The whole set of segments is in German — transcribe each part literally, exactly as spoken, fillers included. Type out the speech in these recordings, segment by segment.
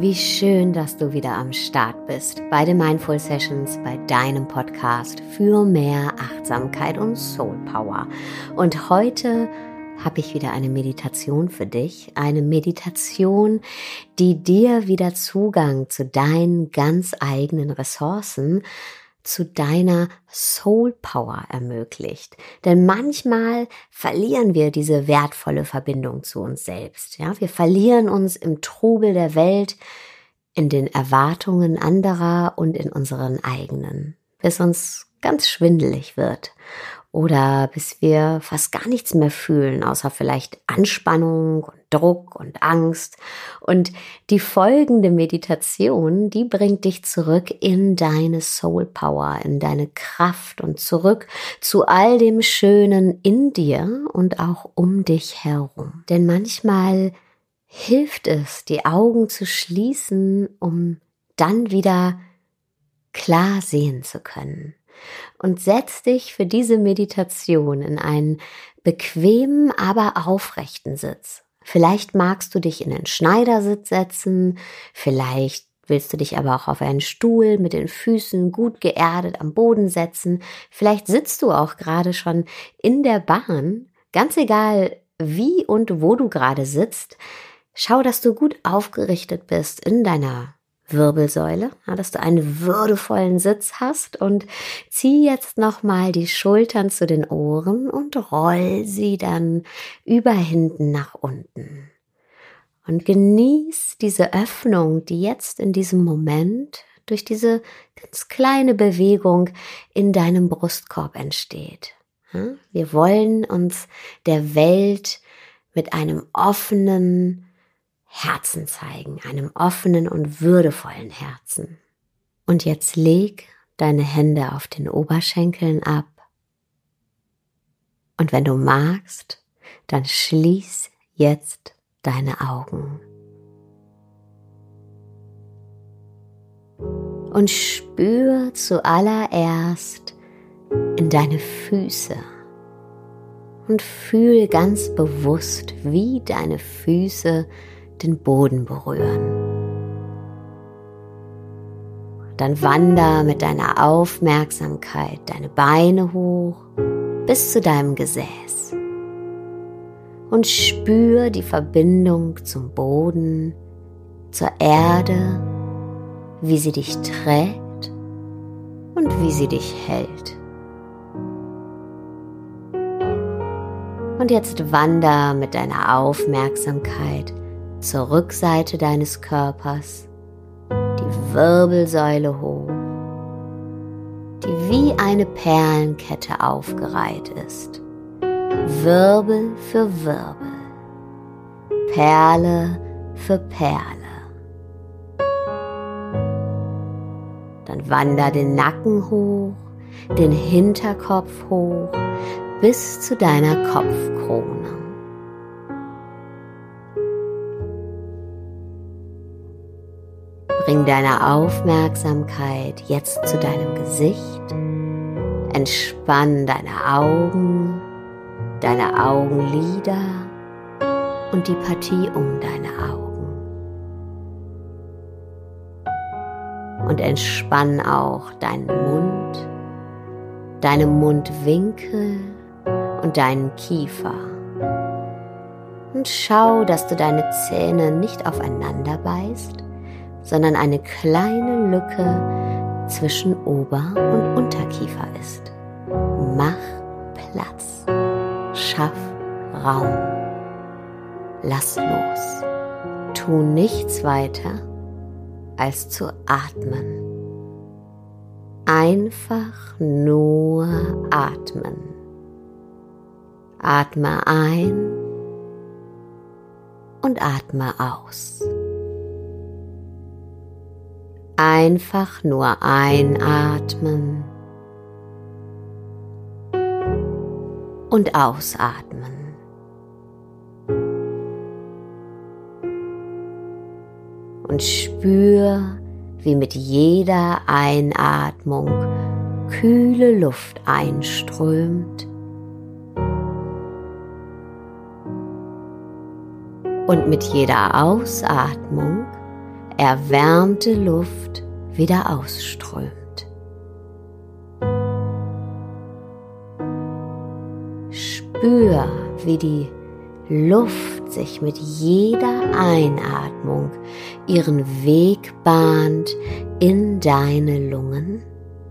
Wie schön, dass du wieder am Start bist bei den Mindful Sessions, bei deinem Podcast für mehr Achtsamkeit und Soul Power. Und heute habe ich wieder eine Meditation für dich, eine Meditation, die dir wieder Zugang zu deinen ganz eigenen Ressourcen, zu deiner Soul Power ermöglicht. Denn manchmal verlieren wir diese wertvolle Verbindung zu uns selbst. Ja, wir verlieren uns im Trubel der Welt, in den Erwartungen anderer und in unseren eigenen, bis uns ganz schwindelig wird. Oder bis wir fast gar nichts mehr fühlen, außer vielleicht Anspannung und Druck und Angst. Und die folgende Meditation, die bringt dich zurück in deine Soul Power, in deine Kraft und zurück zu all dem Schönen in dir und auch um dich herum. Denn manchmal hilft es, die Augen zu schließen, um dann wieder klar sehen zu können. Und setz dich für diese Meditation in einen bequemen, aber aufrechten Sitz. Vielleicht magst du dich in den Schneidersitz setzen, vielleicht willst du dich aber auch auf einen Stuhl mit den Füßen gut geerdet am Boden setzen. Vielleicht sitzt du auch gerade schon in der Bahn. Ganz egal, wie und wo du gerade sitzt, schau, dass du gut aufgerichtet bist in deiner Wirbelsäule, ja, dass du einen würdevollen Sitz hast und zieh jetzt nochmal die Schultern zu den Ohren und roll sie dann über hinten nach unten. Und genieß diese Öffnung, die jetzt in diesem Moment durch diese ganz kleine Bewegung in deinem Brustkorb entsteht. Ja, wir wollen uns der Welt mit einem offenen Herzen zeigen, einem offenen und würdevollen Herzen. Und jetzt leg deine Hände auf den Oberschenkeln ab. Und wenn du magst, dann schließ jetzt deine Augen. Und spür zuallererst in deine Füße. Und fühl ganz bewusst, wie deine Füße den Boden berühren. Dann wander mit deiner Aufmerksamkeit deine Beine hoch bis zu deinem Gesäß und spür die Verbindung zum Boden, zur Erde, wie sie dich trägt und wie sie dich hält. Und jetzt wander mit deiner Aufmerksamkeit zur Rückseite deines Körpers, die Wirbelsäule hoch, die wie eine Perlenkette aufgereiht ist, Wirbel für Wirbel, Perle für Perle. Dann wander den Nacken hoch, den Hinterkopf hoch, bis zu deiner Kopfkrone. Bring deine Aufmerksamkeit jetzt zu deinem Gesicht. Entspann deine Augen, deine Augenlider und die Partie um deine Augen. Und entspann auch deinen Mund, deine Mundwinkel und deinen Kiefer. Und schau, dass du deine Zähne nicht aufeinander beißt, sondern eine kleine Lücke zwischen Ober- und Unterkiefer ist. Mach Platz, schaff Raum, lass los, tu nichts weiter als zu atmen. Einfach nur atmen. Atme ein und atme aus. Einfach nur einatmen und ausatmen. Und spür, wie mit jeder Einatmung kühle Luft einströmt und mit jeder Ausatmung erwärmte Luft wieder ausströmt. Spür, wie die Luft sich mit jeder Einatmung ihren Weg bahnt in deine Lungen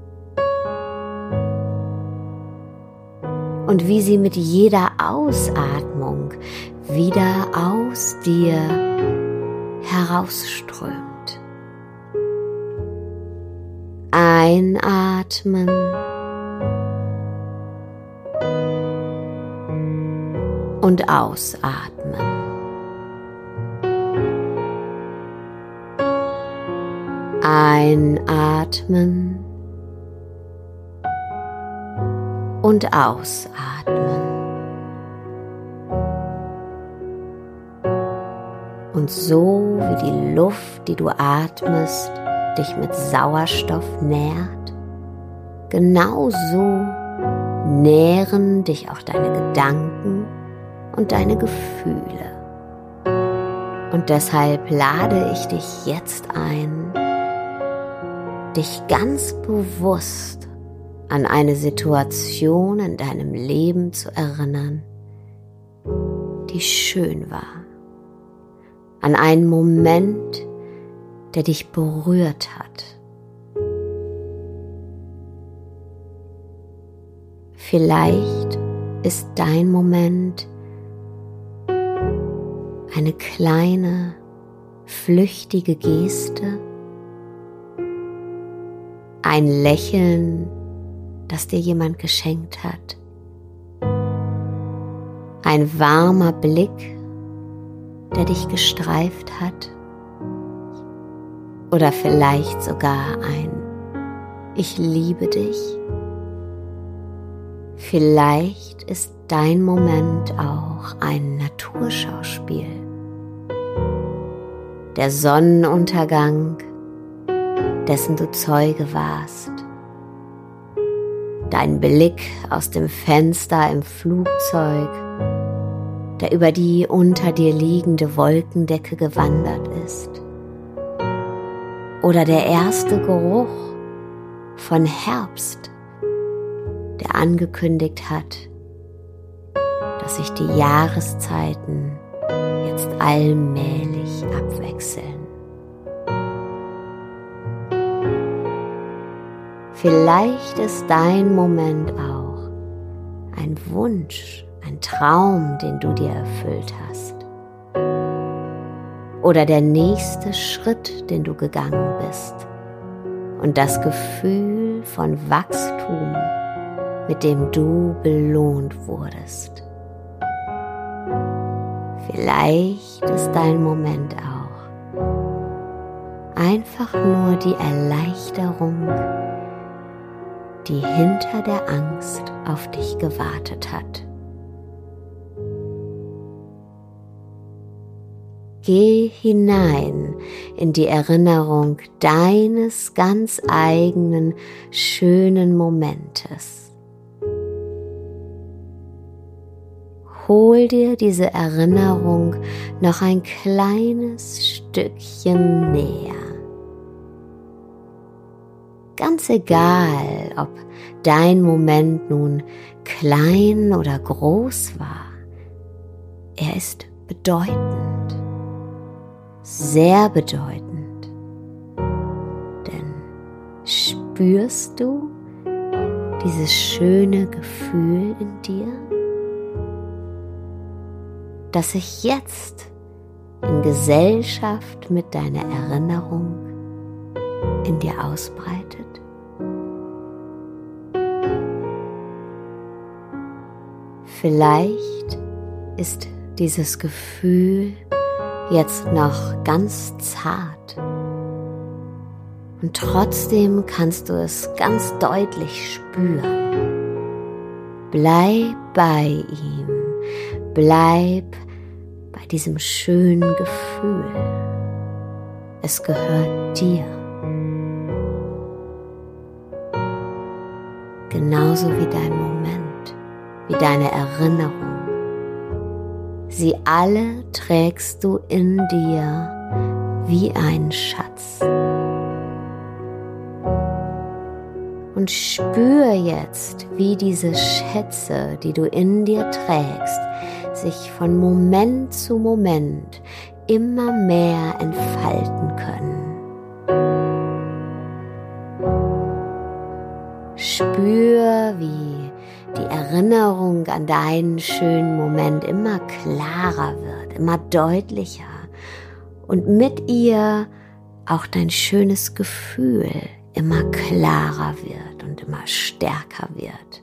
und wie sie mit jeder Ausatmung wieder aus dir herausströmt. Einatmen und ausatmen. Einatmen und ausatmen. Und so wie die Luft, die du atmest, dich mit Sauerstoff nährt, genauso nähren dich auch deine Gedanken und deine Gefühle. Und deshalb lade ich dich jetzt ein, dich ganz bewusst an eine Situation in deinem Leben zu erinnern, die schön war. An einen Moment, der dich berührt hat. Vielleicht ist dein Moment eine kleine, flüchtige Geste, ein Lächeln, das dir jemand geschenkt hat, ein warmer Blick, der dich gestreift hat, oder vielleicht sogar ein Ich liebe dich. Vielleicht ist dein Moment auch ein Naturschauspiel. Der Sonnenuntergang, dessen du Zeuge warst. Dein Blick aus dem Fenster im Flugzeug, der über die unter dir liegende Wolkendecke gewandert ist. Oder der erste Geruch von Herbst, der angekündigt hat, dass sich die Jahreszeiten jetzt allmählich abwechseln. Vielleicht ist dein Moment auch ein Wunsch, ein Traum, den du dir erfüllt hast. Oder der nächste Schritt, den du gegangen bist. Und das Gefühl von Wachstum, mit dem du belohnt wurdest. Vielleicht ist dein Moment auch einfach nur die Erleichterung, die hinter der Angst auf dich gewartet hat. Geh hinein in die Erinnerung deines ganz eigenen, schönen Momentes. Hol dir diese Erinnerung noch ein kleines Stückchen näher. Ganz egal, ob dein Moment nun klein oder groß war, er ist bedeutend. Sehr bedeutend, denn spürst du dieses schöne Gefühl in dir, das sich jetzt in Gesellschaft mit deiner Erinnerung in dir ausbreitet? Vielleicht ist dieses Gefühl jetzt noch ganz zart und trotzdem kannst du es ganz deutlich spüren. Bleib bei ihm, bleib bei diesem schönen Gefühl. Es gehört dir. Genauso wie dein Moment, wie deine Erinnerung. Sie alle trägst du in dir wie ein Schatz. Und spür jetzt, wie diese Schätze, die du in dir trägst, sich von Moment zu Moment immer mehr entfalten können. Spür, wie die Erinnerung an deinen schönen Moment immer klarer wird, immer deutlicher und mit ihr auch dein schönes Gefühl immer klarer wird und immer stärker wird.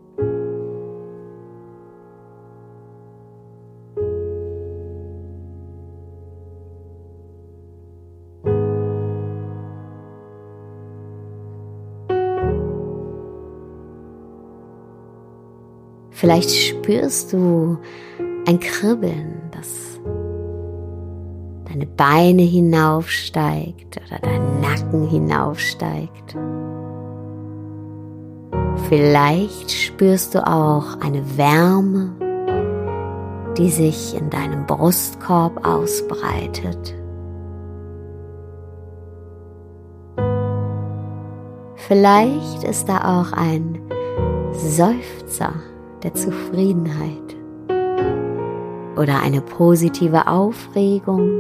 Vielleicht spürst du ein Kribbeln, das deine Beine hinaufsteigt oder deinen Nacken hinaufsteigt. Vielleicht spürst du auch eine Wärme, die sich in deinem Brustkorb ausbreitet. Vielleicht ist da auch ein Seufzer der Zufriedenheit oder eine positive Aufregung.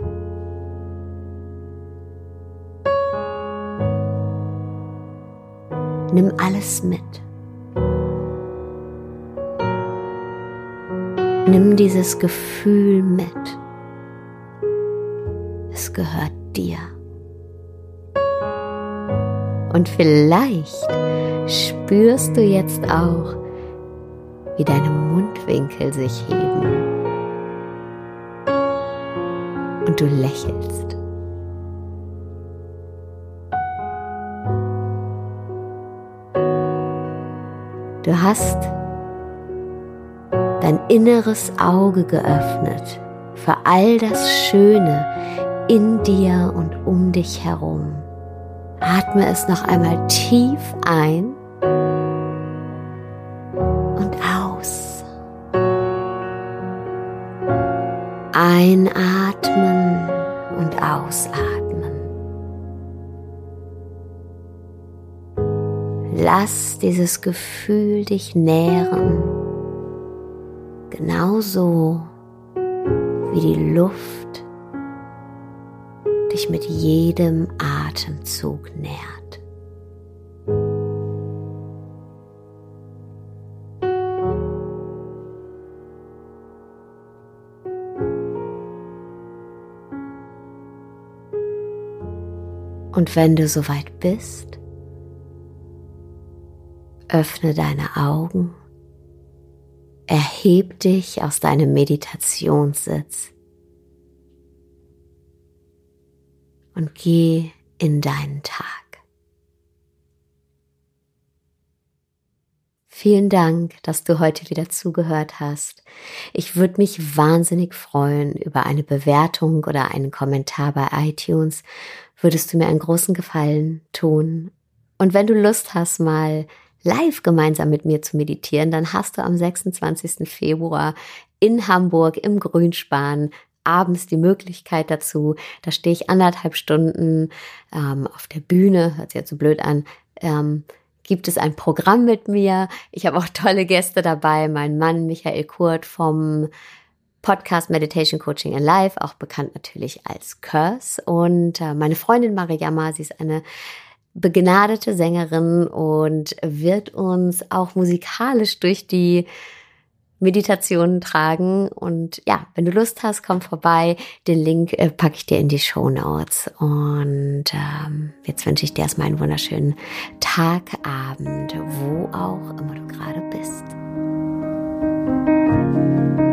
Nimm alles mit. Nimm dieses Gefühl mit. Es gehört dir. Und vielleicht spürst du jetzt auch, wie deine Mundwinkel sich heben und du lächelst. Du hast dein inneres Auge geöffnet für all das Schöne in dir und um dich herum. Atme es noch einmal tief ein und aus. Einatmen und ausatmen. Lass dieses Gefühl dich nähren, genauso wie die Luft dich mit jedem Atemzug nährt. Und wenn du soweit bist, öffne deine Augen, erheb dich aus deinem Meditationssitz und geh in deinen Tag. Vielen Dank, dass du heute wieder zugehört hast. Ich würde mich wahnsinnig freuen über eine Bewertung oder einen Kommentar bei iTunes. Würdest du mir einen großen Gefallen tun. Und wenn du Lust hast, mal live gemeinsam mit mir zu meditieren, dann hast du am sechsundzwanzigsten Februar in Hamburg im Grünspan abends die Möglichkeit dazu. Da stehe ich anderthalb Stunden ähm, auf der Bühne, hört sich jetzt so blöd an, ähm, gibt es ein Programm mit mir. Ich habe auch tolle Gäste dabei, mein Mann Michael Kurt vom Podcast Meditation Coaching in Life, auch bekannt natürlich als Curse, und äh, meine Freundin Mariamma, sie ist eine begnadete Sängerin und wird uns auch musikalisch durch die Meditationen tragen. Und ja, wenn du Lust hast, komm vorbei. Den Link äh, packe ich dir in die Shownotes. Und ähm, jetzt wünsche ich dir erstmal einen wunderschönen Tag, Abend, wo auch immer du gerade bist.